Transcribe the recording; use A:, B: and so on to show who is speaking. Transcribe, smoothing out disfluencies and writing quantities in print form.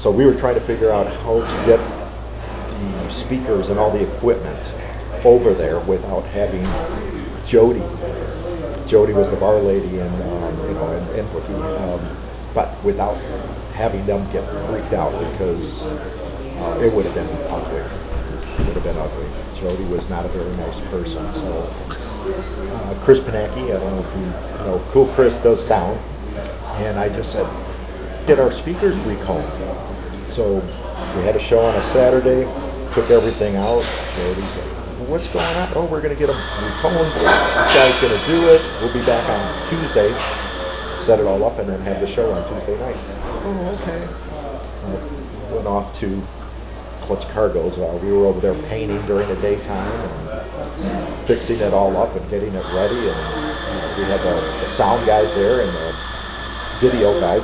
A: So we were trying to figure out how to get the speakers and all the equipment over there without having Jody. Jody was the bar lady in Bookie, but without having them get freaked out because it would have been ugly. It would have been ugly. Jody was not a very nice person. So Chris Panacki, I don't know if you know, Cool Chris does sound, and I just said, get our speakers recombed. So we had a show on a Saturday, took everything out. Jody said, well, what's going on? Oh, we're going to get them recombed. This guy's going to do it. We'll be back on Tuesday, set it all up, and then have the show on Tuesday night. Oh, okay. Went off to Clutch Cargo's while we were over there painting during the daytime and fixing it all up and getting it ready. And we had the sound guys there and the video guys,